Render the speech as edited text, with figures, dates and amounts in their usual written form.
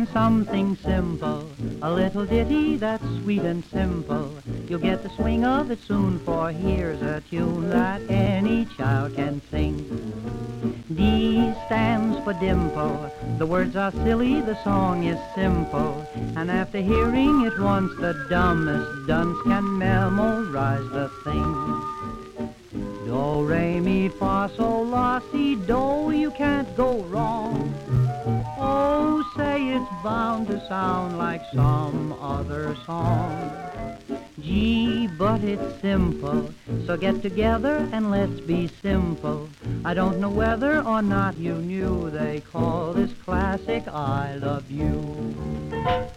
something simple, a little ditty that's sweet and simple. You'll get the swing of it soon, for here's a tune that any child can sing. D stands for dimple, the words are silly, the song is simple, and after hearing it once, the dumbest dunce can memorize the thing. Do, re, mi, fa, sol, la, si, do, you can't go wrong. Oh, say it's bound to sound like some other song. G, but it's simple, so get together and let's be simple. I don't know whether or not you knew they call this classic I Love You.